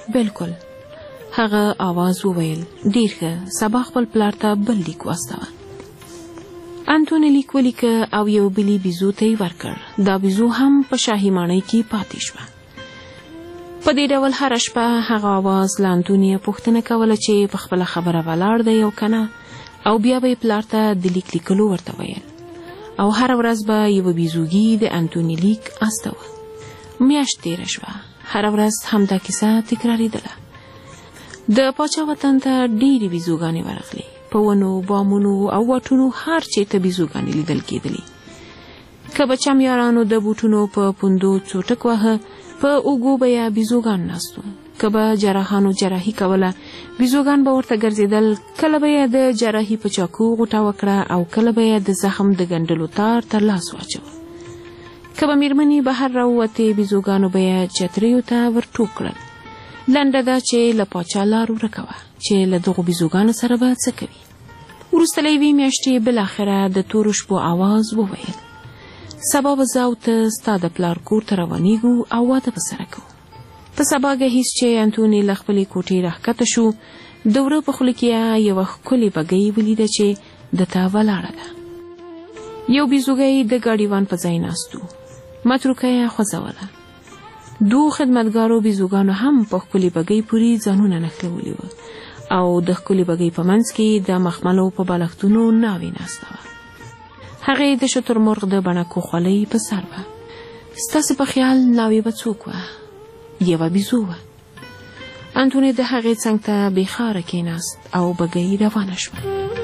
بالکل. هغه आवाज وویل ډیر ښه، سبا خپل پلار ته بل لیک واستوه. انتوني لیک ولیکه او یو بلی بیزو ته یې ورکړ. دا بیزو هم په شاهي ماڼۍ کې پاتې شوه. په دې ډول هره شپه هغه आवाज له انتوني پوښتنه کوله چې په خپله خبره ولاړ دی او کنه، او بیا به یې پلار ته د لیک لیکلو ورته ویل، او هره ورځ به یوه بیزوګي د انتوني لیک استوه. میاشت تېره شوه، هره ورځ همدا کیسه تکرارېدله. د پاچا وطن ته ډېرې بیزوګانې ورغلې. په ونو، بامونو او واټونو هر چېرته بیزوګانې لیدل کېدلې. که به چمیارانو د بوټونو په پوندو څوټک وهه، په اوږو به یې بیزوګان ناست وو. که به جراحانو جراحي کوله، بیزوګان به ورته ګرځېدل. کله به یې د جراحي په چاقو غوټه وکړه او کله به یې د زخم د ګنډلو تار تر لاس واچوه. که به میرمنې بهر راووتې، بیزوګانو به یې چتریو ته ورټوپ کړل. لنډه ده چې له پاچا لار ورکه وه چې له دغو بیزوګانو سره به څه کوي. وروسته له یوې میاشتې بالاخره د تورو شپو آواز وویل سبا به زه او ته ستا د پلار کور ته روانېږو او واده به سره کوو. په سباګهیز چې انتوني له خپلې کوټې راښکته شو، د وره په خوله کې یوه ښکلې بګۍ ولیده چې د ته ولاړه ده. یو بیزوګی د ګاډیوان په ځای ناست و. متروکه یې خوځوله. دوو خدمتګارو بیزوګانو هم په ښکلې بګۍ پورې ځانونه نښلولي وه او د ښکلې بګۍ په منځ کې د مخملو په بالښتونو ناوې ناسته وه. هغې د شترمرغ د بڼکو خولۍ په سر وه. ستاسې په خیال ناوې به څوک وه؟ یوه بیزو وه. انتوني د هغې څنګ ته بېخاره کېناست او بګۍ روانه شوه.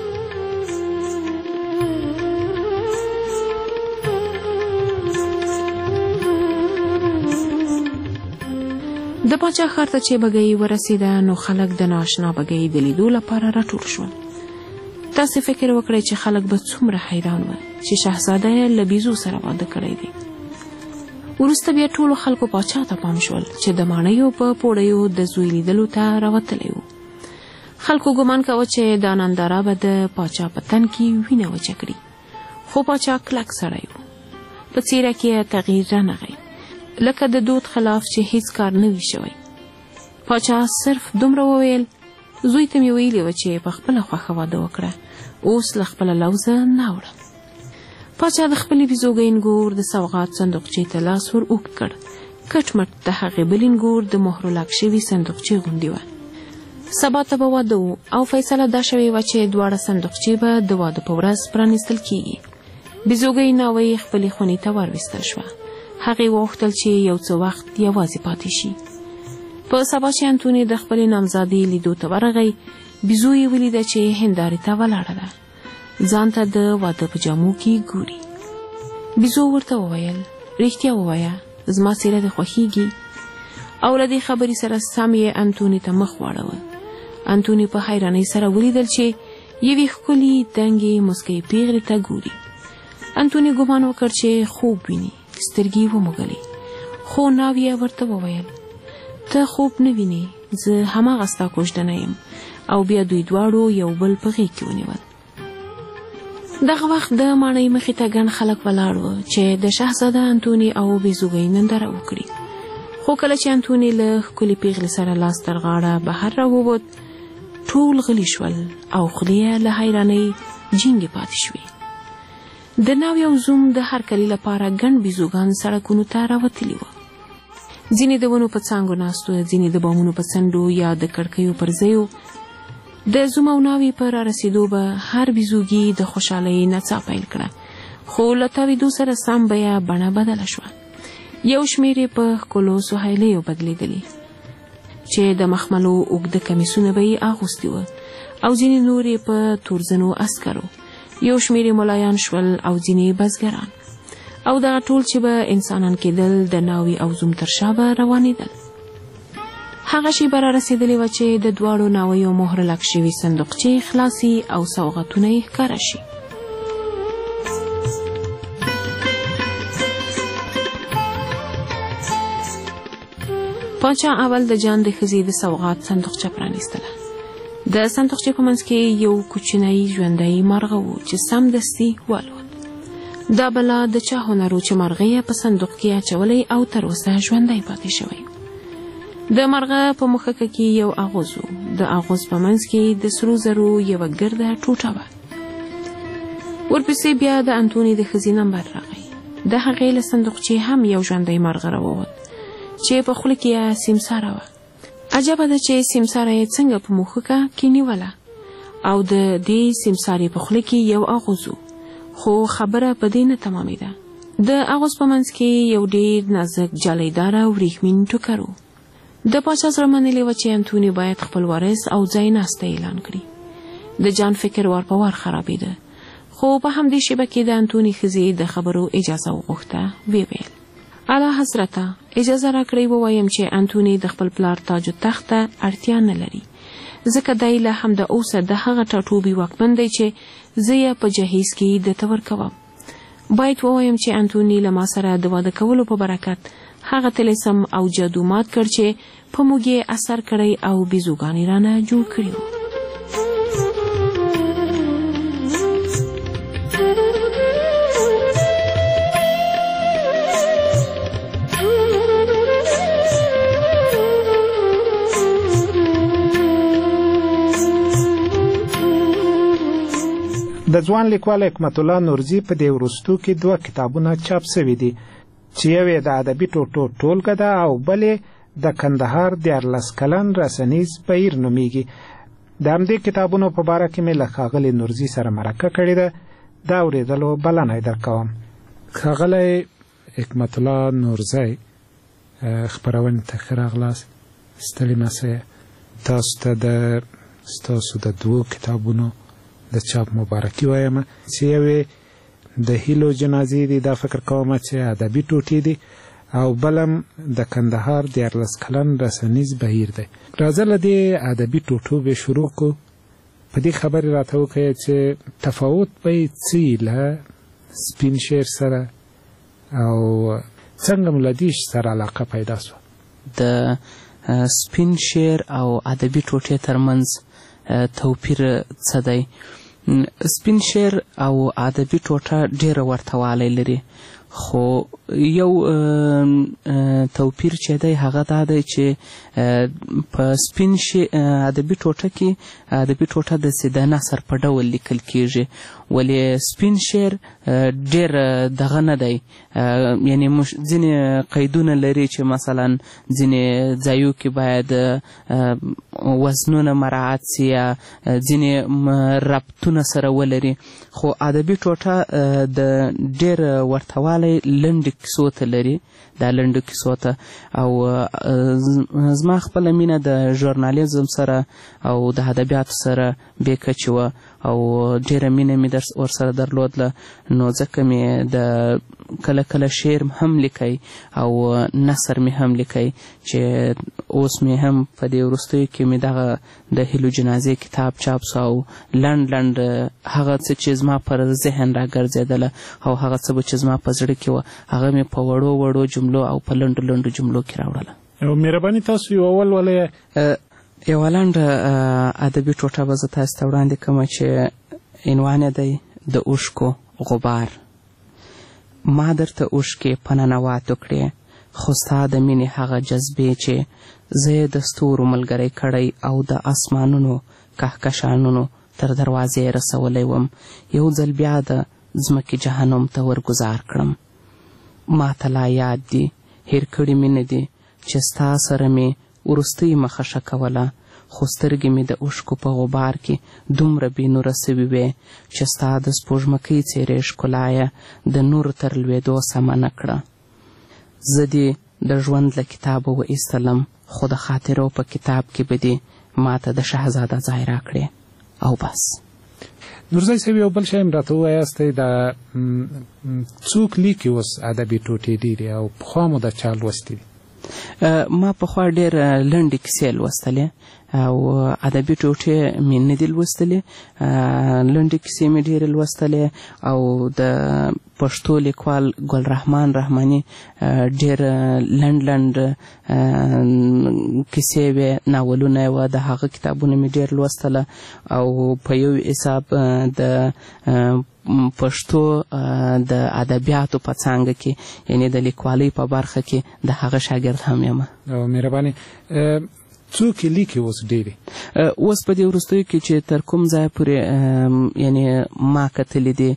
د پاچا ښار ته چې بګۍ ورسېده، نو خلک د نااشنا بګۍ د لیدو لپاره راټول شول. تاسې فکر وکړئ چې خلک به څومره حیران وه چې شهزاده یې له بیزو سره واده کړی دی. وروسته بیا ټولو خلکو پاچا ته پام شول چې د ماڼیو په پوړیو د زوی لیدلو ته راوتلی و. خلکو ګمان کوه چې دا ننداره به د پاچا په تن کې وینه وچه کړي، خو پاچا کلک سړی و. په څېره کې یې تغییر رانغی، لکه د دود خلاف چې هیڅ کار نه وي شوی. پاچا صرف دومره وویل زوی ته مې ویلي وه چې په خپله خوښه واده وکړه، اوس له خپله لوزه نه وړم. پاچا د خپلې بیزوګۍ انګور د سوغات صندوقچې ته لاس ور اوږد کړ. کټ مټ د هغې بل انګور د مهرو لاک شوي صندوقچې غوندې وه. سبا ته به واده و او فیصله دا شوې وه چې دواړه صندوقچې به د واده په ورځ پرانیستل کېږي. بیزوګۍ ناوې خپلې خونې ته وارویستل شوه. هغې وغوښتل چې یو څه وخت یوازې پاتې شي. په سبا چې انتوني د خپلې نامزادې لیدو ته ورغی، بیزو یې ولیده چې هندارې ته ولاړه ده، ځان ته د واده په جامو کې ګوري. بیزو ورته وویل رښتیا ووایه، زما څېره دې خوښیږي؟ او له دې خبرې سره سم یې انتوني ته مخ واړوه. انتوني په حیرانۍ سره ولیدل چې یوې ښکلې دنګې مسکۍ پیغلې ته ګوري. انتوني ګمان وکړ چې خوب ویني. سترګې وموږلې، خو ناوې یې ورته وویل ته خوب نه وینې، زه هماغه ستا کوژدنه یم. او بیا دوی دواړو یو بل په غېږ کې ونیول. دغه وخت د ماڼۍ مخې ته ګڼ خلک ولاړ وو چې د شهزاده انتوني او بیزوګۍ ننداره وکړي. خو کله چې انتوني له ښکلې پیغلې سره لاس تر غاړه بهر راووت، ټول غلي شول او خولې یې له حیرانۍ جینګې پاتې شوې. د ناوې او زوم د هر کلي لپاره ګڼ بیزوګان سړکونو ته راوتلي وو. ځینې د ونو په څانګو ناست وو، ځینې د بامونو په څنډو یا د کړکیو پر ځایو. د زوم او ناوې په رارسېدو به هر بیزوګي د خوشحالۍ نڅا پیل کړه، خو له تاوېدو سره سم به یې بڼه بدله شوه. یو شمېر یې په ښکلو سهیلیو بدلېدلې چې د مخملو اوږده کمیسونه به یې اغوستي وه، او ځینې نور یې په تورزنو عسکرو. یو شمېر ملایان شول او ځینې بزګران، او دغه ټول چې به انسانان کېدل د ناوې او زوم تر شا به روانېدل. هغه شېبه رارسېدلې وه چې د دواړو ناویو مهر لک شوي صندوقچې خلاصي او سوغاتونه یې ښکاره شي. پاچا اول د جان د ښځې د سوغات صندوقچه پرانیستله. د صندوقچې په منځ کې یو کوچنی ژوندی مرغه و چې سمدستي والوت. دا بلا د چا هنر و چې مرغه یې په صندوق کې اچولی او تر اوسه ژوندی پاتې شوی. د مرغه په مخکه کې یو اغوز و. د اغوز په منځ کې د سرو زرو یوه ګرده ټوټه وه. ورپسې بیا د انتوني د ښځې نمبر راغی. د هغې له صندوقچې هم یو ژوندی مرغه راووت چې په خوله کې یې سیمساره وه. عجبه ده چې سیمساره یې څنګه په مخکه کې نیوله او د دې سیمسارې په خوله کې یو اغوز و. خو خبره په دې نه تمامېده. د اغوز په منځ کې یو ډېر نازک جالیداره وریښمین ټوکر و. د پاچا زړه منلې وه چې انتوني باید خپل وارث او ځای ناسته اعلان کړي. د جان فکر وار په وار خرابېده. خو په همدې شیبه کې د انتوني ښځې د خبرو اجازه وغوښته. ویل اعلی حضرته، اجازه راکړئ ووایم چې انتوني د خپل پلار تاج و تخت ته اړتیا نه لري، ځکه دی له همد اوسه د هغه ټاټوبي واکمن دی چې زه یې په جهیز کې درته ورکوم. باید ووایم چې انتوني له ما سره د واده کولو په برکت هغه طلسم او جادو مات کړ چې په موږ یې اثر کړی او بیزوګانې رانه جوړ کړي وو. د ځوان لیکوال حکمت الله نورزي په دې وروستو کې 2 کتابونه چاپ شوي دي چې یو یې د ادبي ټوټو ټولګه ده او بل یې د کندهار 14 کلن رسنیز بهیر نومیږي. د همدې کتابونو په باره کې مې له ښاغلي نورزي سره مرکه کړې ده. د اورېدلو بلنه یې درکوم. ښاغلی حکمت الله نورزی، خپرونې ته ښه راغلاست. ستړي مه سئ. تاسو ته ستاسو د 2 کتابونو د چاپ مبارکي وایم چې یوې د هیلو جنازې دي، دا فکر کوم چې ادبي ټوټې دي، او بلم د کندهار 14 کلن رسنیز بهیر دی. راځه له دې ادبي ټوټو به شروع کو. په دې خبرې راته وکړئ چې تفاوت به یې څه له سپین شعر سره او څنګه مو له دې سره علاقه پیدا شوه؟ د سپین شعر او ادبي ټوټې ترمنځ توپیر څه دی؟ سپین شعر او ادبي ټوټه ډېره ورته والی لري، خو یو توپیر چې دی هغه دا دی چې په سپین ادبي ټوټه کې ادبي ټوټه د سیده نثر په ډول لیکل کیږي، ولې سپین شعر ډېر دغه نه دی، یعنی ځینې قیدونه لري چې مثلا ځینې ځایو کې باید وزنونه مراعات سي یا ځینې ربطونه سره ولري. خو ادبي ټوټه د ډېر ورته والی لنډې کیسو ته لري، دا لنډو کیسو ته. او زما خپله مینه د ژورنالیزم سره او د ادبیاتو سره بې کچې وه او ډېره مینه مې ورسره درلودله، نو ځکه مې د کله کله شعر هم لیکی او نثر مې هم لیکی چې اوس مې هم په دې وروستیو کې مې دغه د هیلو جنازې کتاب چاپ سو او لنډ هغه څه چې زما پر ذهن راګرځېدله او هغه څه چې زما په زړه کې وه هغه مې په وړو جملو او په لنډو جملو کې راوړله. مهرباني تاسو یو ولولئ. یوه لنډه ادبي ټوټه به زه تاسو ته وړاندې کومه چې عنوان یې دی د اوښکو غبار. ما درته اوښکې په ننواتو کړې، خو ستا د مینې هغه جذبې چې زه یې د ستورو ملګری کړی او د اسمانونو کهکشانونو تر دروازې رسولی وم، یو ځل بیا د ځمکې جهنم ته ورګزار کړم. ما ته لا یاد دي، هیر کړي مې نه دي چې ستا سره مې وروستۍ مخه ښه کوله، خو سترګې مې د اوښکو په غبار کې دومره بې نوره سوي وې چې ستا د سپوږمکۍ څیرې ښکلا یې د نور تر لوېدو سمه نه کړه. زه دې د ژوند له کتابه وایستلم، خو د خاطرو په کتاب کې به دې ما ته د شهزاده ځای راکړې او بس. نورزی صاحب، یو بل شی هم راته ووایاستئ، د څوک لیکي اوس ادبي ټوټې ډېرې او پخوا مو د چا لوستي دي؟ ما پخوا ډېر لنډې کیسې لوستلې او ادبي ټوټې مې نه دي لوستلې. لنډې کیسې مې ډېرې لوستلې او د پښتو لیکوال ګلرحمان رحماني ډېر لنډ کیسې وې، ناولونه یې وه، د هغه کتابونه مې ډېر لوستله او په یو حساب د پښتو د ادبیاتو په څانګه کې یعنی د لیکوالۍ په برخه کې د هغه شاګرد هم یم. مهرباني. څوک لیکي اوس ډېرې؟ اوس په دې وروستیو کې چې تر کوم ځایه پورې یعنی ما کتلي دي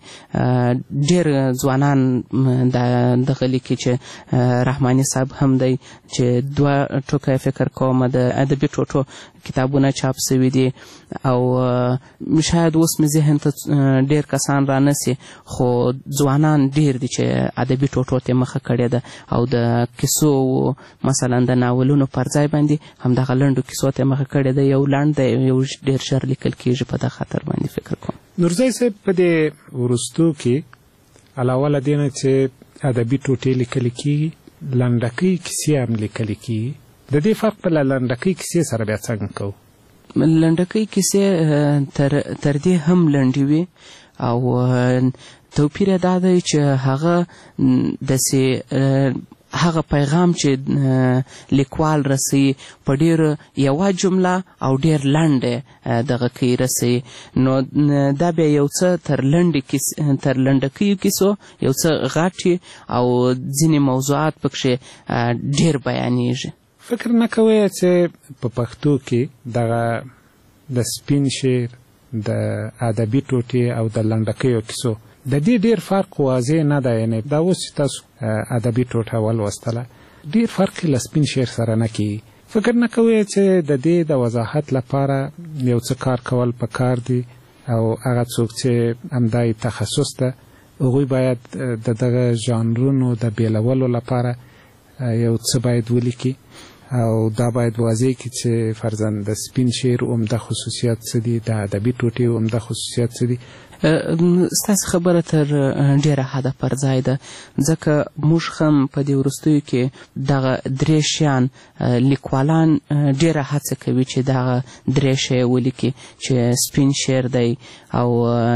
ډېر ځوانان دغه لیکي چې رحماني صاحب هم دی چې 2 ټوکه فکر کوم د ادبي ټوټو کتابونه چاپ سوي دي او شاید اوس مې ذهن ته ډېر کسان را نسي خو ځوانان ډېر دي چې ادبي ټوټو ته مخه کړې ده او د کیسو مثلا د ناولونو پر ځای باندې همدغه لنډو کیسو ته مخه کړې ده. یو لنډ دی یو ډېر ژر لیکل کېږي په دغه خاطر باندې فکر کوم. نورزی صاحب په دې وروستو کې علاوه له دې نه چې ادبي ټوټې لیکل کېږي لنډکۍ کیسې هم لیکل کېږي د دې فرق په لنډکۍ کیسې سره بیا څنګه کوو؟ لنډکۍ کیسې تر دې هم لنډې وي او توپیر یې دا دی چې هغه داسې هغه پیغام چې لیکوال رسوي په ډېر یوه جمله او ډېر لنډې دغه کې رسوي نو دا بیا یو څه تر لنډکیو کیسو یو څه غټې او ځینې موضوعات پکښې ډېر بیانېږي. فکر نه کوئ چې په پښتو کې دغه د سپین شعر د ادبي ټوټې او د لنډکیو کیسو د دې ډېر فرق واضح نه دی؟ یعنې دا اوس چې تاسو ادبي ټوټه ولوستله ډېر فرق له سپین شعر سره نه کېږي. فکر نه کوئ چې د دې د وضاحت لپاره یو څه کار کول پکار دي او هغه څوک چې همدای تخصص ده هغوی باید د دغه ژانرونو د بیلولو لپاره یو څه باید ولیکي او دا باید واضح کړي چې فرضاً د سپین شعر عمده خصوصیات څه دي، د ادبي ټوټې عمده خصوصیات څه دي؟ ستاسې خبره تر ډېره حده پر ځای ده ځکه موږ هم په دې وروستیو کې دغه 3 شیان لیکوالان ډېره هڅه کوي چې دغه 3 شی ولیکي چې سپین شعر دی او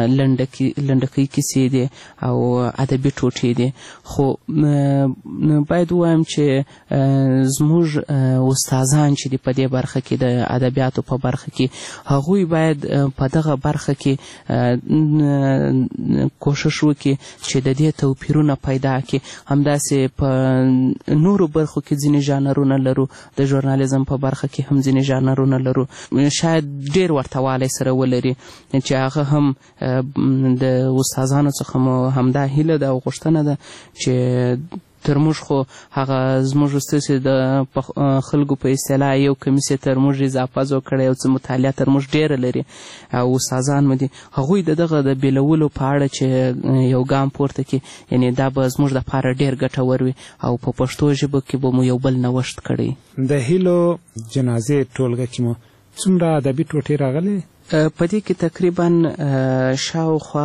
لنډکۍ کیسې دي او ادبي ټوټې دي. خو باید ووایم چې زموږ استادان چې دي په دې برخه کې د ادبیاتو په برخه کې هغوی باید په دغه برخه کې کوشش وکړي چې د دې توپیرونه پیدا کړي. همداسې په نورو برخو کې ځینې ژانرونه لرو، د ژورنالیزم په برخه کې هم ځینې ژانرونه لرو شاید ډېر ورته والی سره ولري چې هغه هم د استادانو څخه مو همدا هیله ده او غوښتنه ده چې تر موږ خو هغه زموږ ستاسې د خلکو په اصطلاح یو کمیس یې تر موږ اضافه زو کړی یو څه مطالعه تر موږ ډېره لري او استادان مو دي هغوی د دغه د بیلولو په اړه چې یو ګام پورته کړي یعنې دا به زموږ دپاره ډېر ګټور وي او په پښتو ژبه کې به مو یو بل نوښت کړی. د هیلو جنازې ټولګه کې مو څومره ادبي ټوټې راغلې؟ په دې کې تقریبا شاوخوا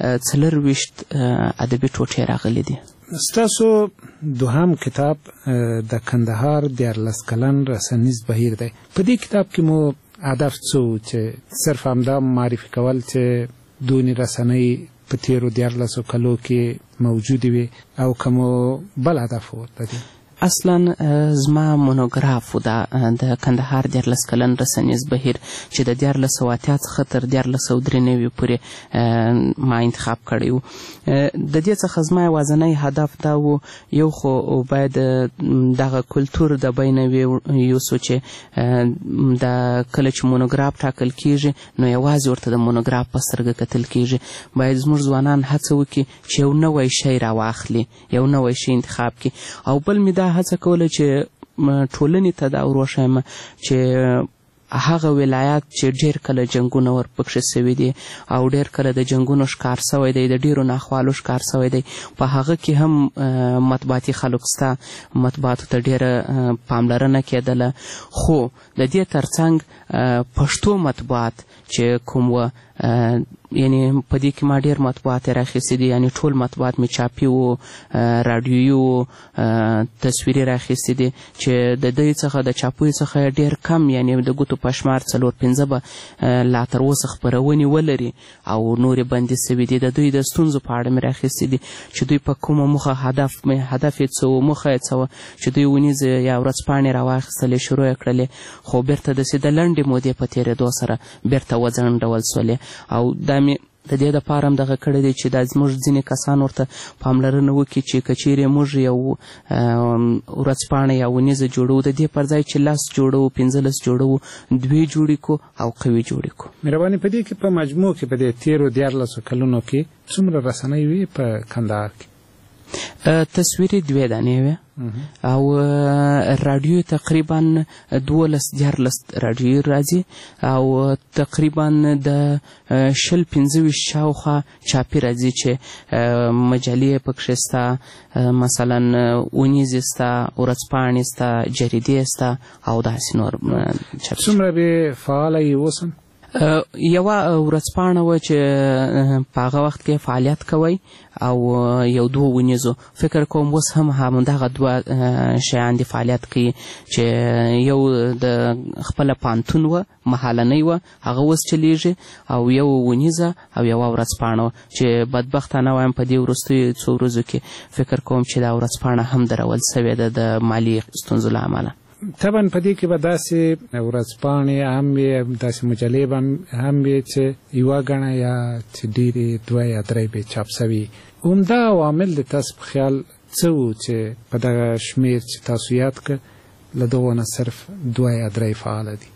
24 ادبي ټوټې راغلي دي. ستاسو دوهم کتاب د کندهار 14 کلن رسنیز بهیر دی. په دې کتاب کې مو هدف څه و چې صرف همدا معرفي کول چې دونې رسنۍ په تیرو 14 کلو کې موجودې وي او که مو بل هدف و د دې؟ اصلا زما مونوګراف و د کندهار 14 کلن رسنیز بهیر چې د 1480 څخه تر 1493 پورې ما انتخاب کړی و. د دې څخه زما یوازینی هدف دا و یو خو باید دغه کلتور د بینه یوسو چې د کله چې مونوګراف ټاکل کیږي نو یوازې ورته د مونوګراف په سترګه کتل کیږي. باید زموږ ځوانان هڅه وکړي چې یو نوی شی راواخلي، یو نوی شی انتخاب کړي. او بل مې دا هڅه کوله چې ټولنې ته دا وروښیم چې هغه ولایات چې ډېر کله جنګونه ورپکښې سوي دي او ډېر کله د جنګونو ښکار سوی دی، د ډېرو ناخوالو ښکار سوی دی، په هغه کې هم مطبوعاتي خلک سته، مطبوعاتو ته ډېره پاملرنه کېدله. خو د دې ترڅنګ پښتو مطبوعات چې کوم وه یعنی په دې کې ما ډېر مطبوعات راخیستي دي، یعنی ټول مطبوعات مې چاپي و، راډیویي و، تصویري راخیستي دي چې د دوی څخه د چاپیو څخه ډېر کم یعنی د ګوتو په شمار 4-5 به لا تر اوسه خپرونې ولري او نورې بندې سوي دي. د دوی د ستونزو په اړه مې راخیستي دي چې دوی په کومه موخه هدف یې څه و، موخه یې څه وه چې دوی ونیزې یا ورځپاڼې راواخیستلې، شروع یې کړلې، خو بېرته داسې د لنډې مودې په تېرېدو سره بېرته وځنډول سولې. او دا مې د دې دپاره هم دغه کړی دی چې دا زموږ ځینې کسان ورته پاملرنه وکړي چې که چیرې موږ یو ورځپاڼه یا ونیزه جوړوو د دې پر ځای چې 10 جوړوو 15 جوړوو 2 جوړې کړو او قوي جوړې کړو. مهرباني په دې کې په مجموع کې په دې تیرو 14 کلونو کې څومره رسنۍ وي په کندهار کې؟ تصویري 2 دانې وې او رادیو تقریبا 12 رادیو راځي او تقریبا د 15 شاوخوا چاپي راځي چې مجلې پکښې سته، مثلا ونیزې سته، ورځپاڼې سته، جریدې سته او داسې نور. څومره به فعاله یې اوس؟ یوه ورځپاڼه وه چې په هغه وخت کې فعالیت کوي او یو 2 ونیزو. فکر کوم اوس هم همدغه 2 شیان دي فعالیت کوي چې یو د خپله پانتون وه محلنۍ وه هغه اوس چلیږي او یو ونیزه او یوه ورځپاڼه وه چې بدبختانه وایم په دې وروستیو 2 ورځو کې فکر کوم چې دا ورځپاڼه هم درول سوې ده د مالي ستونزو له امله. طبعا په دې کې به داسې ورځپاڼې هم وي، داسې مجلې به هم وي چې یوه ګڼه یا چې ډېرې 2 یا 3 به چاپ سوي. عمده عوامل د تاسو په خیال څه وو چې په دغه شمېر چې تاسو یاد کړه له دغو نه صرف 2 یا 3 فعاله دي؟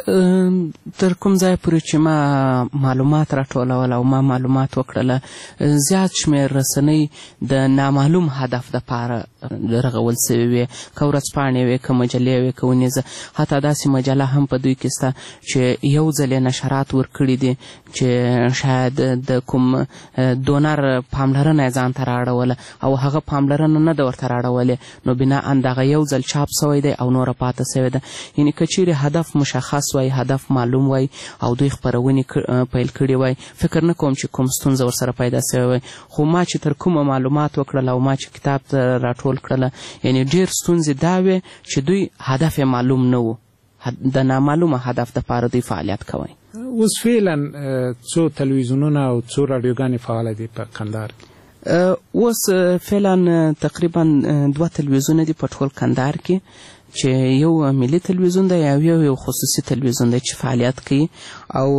تر کوم ځای پورې چې ما معلومات راټولول او ما معلومات وکړله زیات شمېر رسنۍ د نامعلوم هدف دپاره رغول سوي وې، که ورځپاڼې وې، که مجلې وې، که ونیزه. حتی داسې مجله هم په دوی کې سته چې یو ځل یې نشرات ورکړي دي چې شاید د کوم دونر پاملرنه یې ځان ته رااړوله او هغه پاملرنه نه ده ورته رااړولې، نو بناء دغه یو ځل چاپ سوی دی او نوره پاته سوې ده. یعنې که چیرې هدف مشخص وای، هدف معلوم وای او دوی خپرونې پیل کړي وای، فکر نه کوم چې کوم ستونزه ورسره پیدا سوی وای. خو ما چې تر کومه معلومات وکړل او ما چې کتاب ته راټول کړله، یعنې ډېر ستونزې دا وې چې دوی هدف یې معلوم نه و، د نامعلومه هدف دپاره دوی فعالیت کوي. اوس فعلا څو تلویزیونونه او څو راډیوګانې فعاله دي په کندهار کې؟ اوس فعلا تقریبا 2 تلویزیونه دي په ټول کندهار کې چې یو ملي تلویزیون دی او یو خصوصي تلویزیون دی چې فعالیت کوي او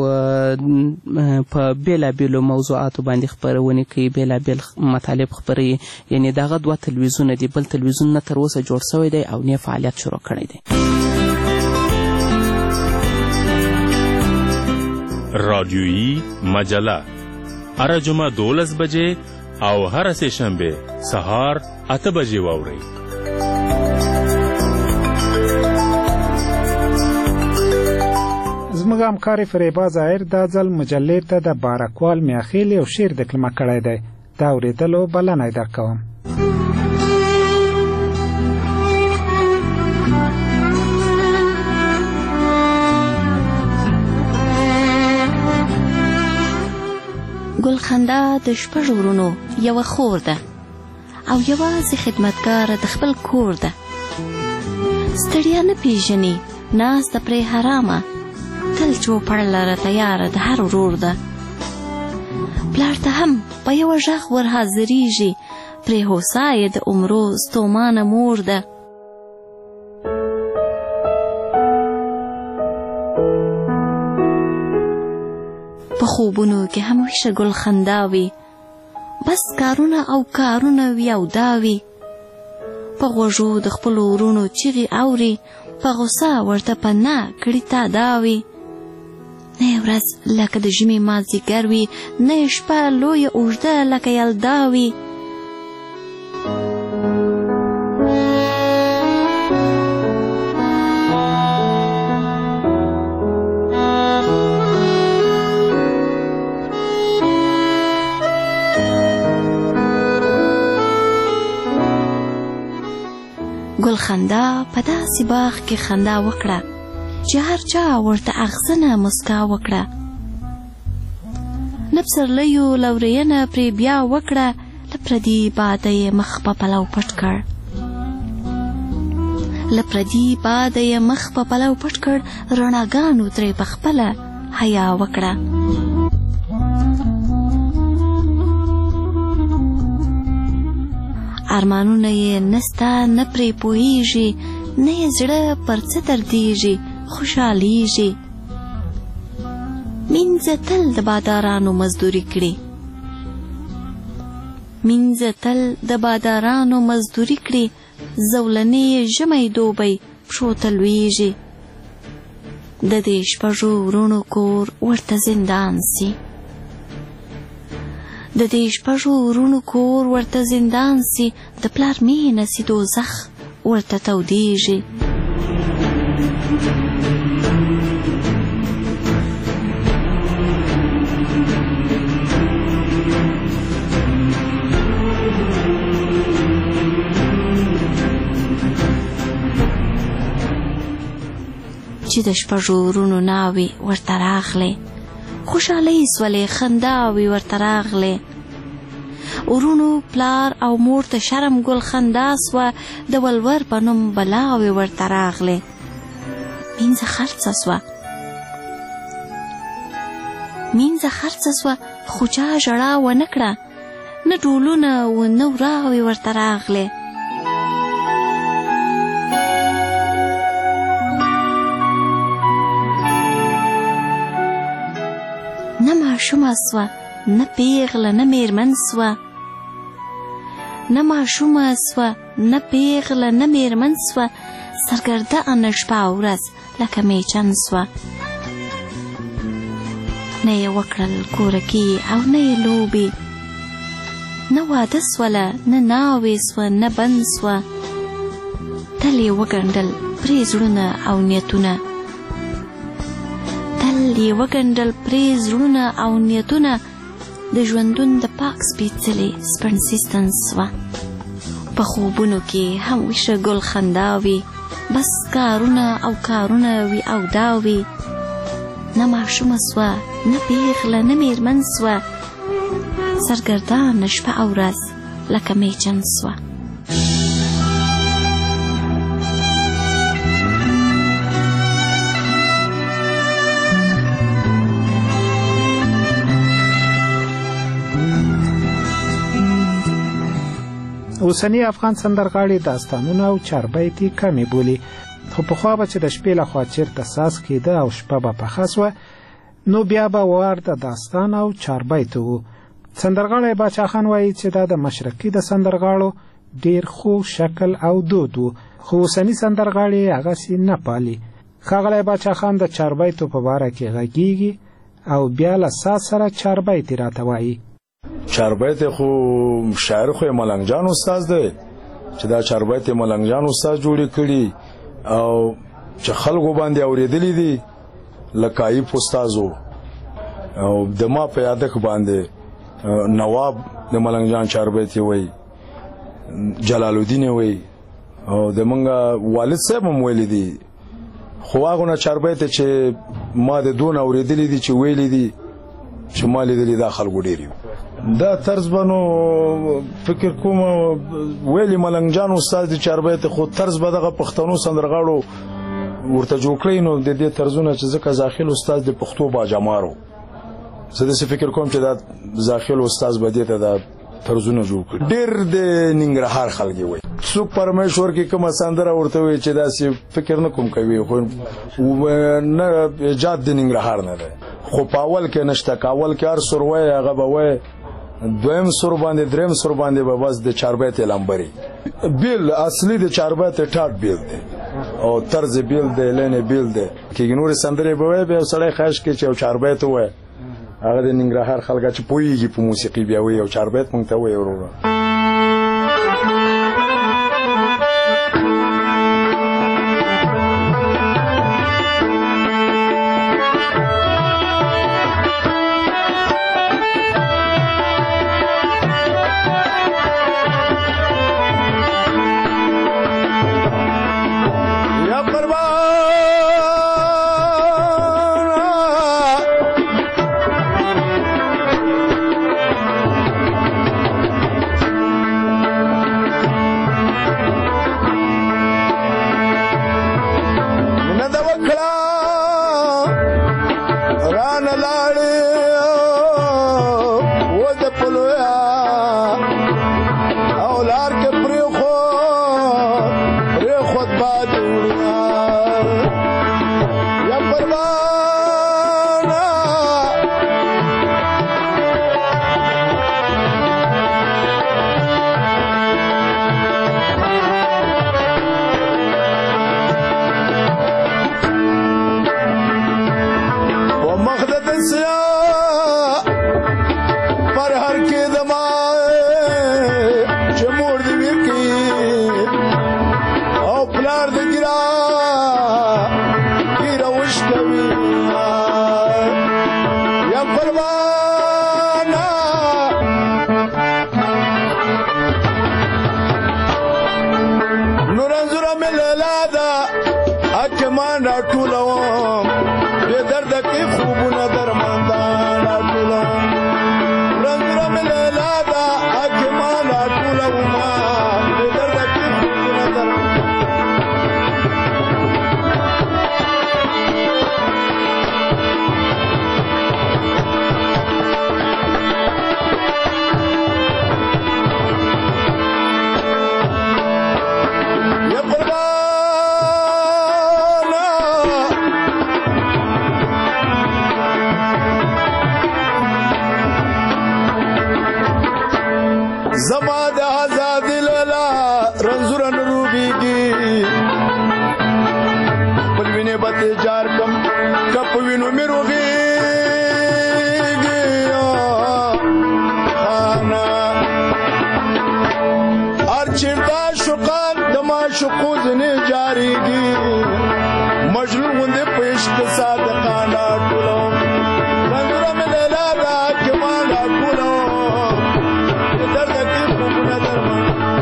په بیلابیلو موضوعاتو باندې خپرونې کوي، بیلابیل مطالب خپروي. یعنې دغه 2 تلویزیونه دي، بل تلویزیون نه تر اوسه جوړ سوی دی او نه فعالیت شروع کړی دی. رادیویی مجله هره جمعه 12 بجې او هره سه شنبه سهار 8 بجې واورئ. زموږ همکار فریبا ظاهر دا ځل مجلې ته د بارکوال میاخیل یو شعر دکلمه کړی دی، دا اورېدلو بلنه در کوم. ګلخندا د 6 ورونو یوه خور ده او یوازې خدمتګاره د خپل کور ده. ستړیا نه پیژني، ناسته پرې حرامه، تل چوپړ لره تیاره د هر ورور ده. پلار ته هم په یوه غږ ور حاضرېږي، پرې هوسا یې د عمرو ستومانه مور ده. په خوبونو کې همیشه ګلخندا وي، بس کارونه او کارونه وي او دا وي. په غوږو د خپلو ورونو چیغې اوري، په غوسه ورته پناه کړي تا دا وي. نه ورځ لکه د ژمي مازدیګر وي، نه شپه لویه اوږده لکه یلدا وي. ګلخندا په داسې باغ کې خندا وکړه چې هر چا ورته اغزنه مسکا وکړه. نه پسرلیو لورینه پرې بیا وکړه، له پردي باده یې مخ په پلو پټ کړ. له پردي باده یې مخ په پلو پټ کړ، رڼاګانو ترې په خپله حیا وکړه. ارمانونه یې نسته، نه پرې پوهیږي، نه یې زړه پر څه دردیږي، خوشحالیږي. مینځه تل د بادارانو مزدوري کړي، مینځه تل د بادارانو مزدوري کړي، زولنې ژمی دوبی پښو ته لویږي. د دې شپږو وروڼو کور ورته زندان سي، د دې شپږو وروڼو کور ورته زندان سي، د پلار مینه سي دوزخ ورته تودیږي. چې د شپږو وروڼو ناوې ورته راغلې، خوشحالۍ سولې، خنداوې ورته راغلې. ورونو پلار او مور ته شرم ګل خندا سوه، د ولور په نوم بلاوې ورته راغلې. مینځه خرڅه سوه، مینځه خرڅه سوه، خو چا ژړا ونه کړه، نه ډولونه و نه وراوې ورته راغلې. نه ماشومه سوه، نه پیغله، نه میرمن سوه، نه ماشومه سوه، نه پیغله، نه میرمن سوه، سرګردانه شپه او ورځ لکه میچن سوه. نه یې وکړل کورکي او نه یې لوبې، نه واده سوله، نه ناوې سوه، نه بند سوه. تل یې وګنډل پرې زړونه او نیتونه، تل یې وګنډل پرې زړونه او نیتونه. د ژوندون د پاک سپېڅلې سپڼ سیستن سوه، په خوبونو کې هم ویشه ګل خنداوي، بس کارونه او کارونه وي او داوي. نه ماشومه سوه، نه پیغله، نه میرمن سوه، سرګردانه شپه او ورځ لکه میچن سوه. اوسنی افغان سندرغاړي داستانونه او چاربیتې کمې بولي، خو پخوا به چې د شپې لخوا چیرته ساز کېده او شپه به پخه سوه، نو بیا به وار د داستان او چاربیتو و. سندرغاړی باچا خان وایي چې دا د مشرقي د سندرغاړو ډیر خو شکل او دود و، خو اوسني سندرغاړي هغسې نه پالي. ښاغلی باچا خان د چاربیتو په باره کې غږیږي او بیا له ساز سره چاربیتې راته وایي. چاربیت خو شاعر خو ملنګ جان استاد دی چې دا چاربیت ملنګ جان استاد جوړی کړي او چې خلکو باندې اوریدلی دي لکایب استادو او د ما په یادک باندې نواب د ملنګ جان چاربیت وای، جلال الدین وای او د منګه والد صاحب هم ویل دي. خو هغه نه چاربیت چې ما د دون اوریدلی دي چې ویل دي چې ما لیدلی دا خلکو ډیری دا طرز بنو فکر کوم ویلی ملنګ جان استاد د چاربیت خو طرز به دغه پښتنو سندرغاړو ورته جوړ کړی نو د دې طرزونه چې ځکه ځاخیل استاد د پښتو باجمارو زه د فکر کوم چې دا ځاخیل استاد به دې ته دا طرزونه جوړ کړي. ډیر د ننګرهار خلک وي څوک پرمیشور کې کوم سندره ورته وي چې دا سی فکر نه کوم کوي خو نه ایجاد د ننګرهار نه ده، خو پاول کې نشته، کاول کې هر سروي هغه به وای دویم سر باندې دریم سر باندې به بس د چاربیت لمبري بیل اصلي د چاربیت ټاټ بیل دی او طرز بیل دی لنه بیل دی کې نور سندره به وای به سړی خاص کې چې چاربیت وای هغه د ننګرهار خلک چې پويږي په موسیقي بیا وای او چاربیت مونږ ته وای ورو. سیا پر هر کې دما چې مور دې وکي او پلار دې ګرا ګرا وشکوي یا قربانا نور انظر مللا دا اکمان را ټولوم دې درد کې خوبونه درماندان را ټولوم رنګ مللا دا اکمان را ټولوم دې درد کې خوبونه درماندان زما د آزاد لالا رنزورن روبیږي بل وینه بته جار کم کپ وینو مې روغيږي انا ارچتا شوقان د ما شقو ځنه جاریږي مجنون دې پېشت صادقانا ټولو رنزور مې لالا دا کمالا ټولو درد کې خوبونه درمان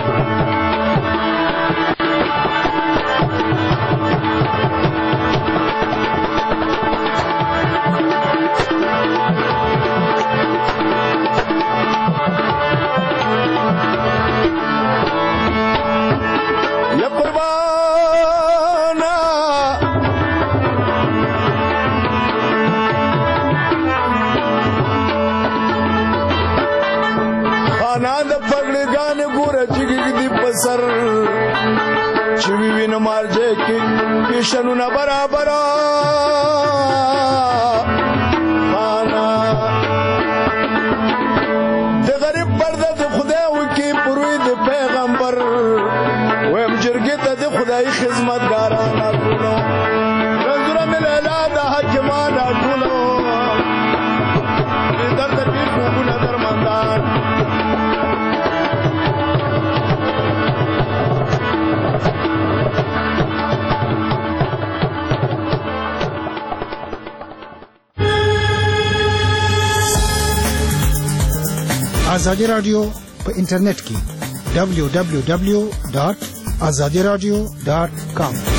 یا قربانا خانا د پګړګان ګور چګي دی پسر چې وین مارجه کې پیشنو نه برابر خانا د غریب پرده د خدای وکي پروي د پیغمبر ويم جرګه ته د خدای خدمتګاران ټولو رنګره ملاله د حکیمان ټولو درد کې خوبونه درماندان آزادی رادیو په انټرنیټ کې www.azadiradio.com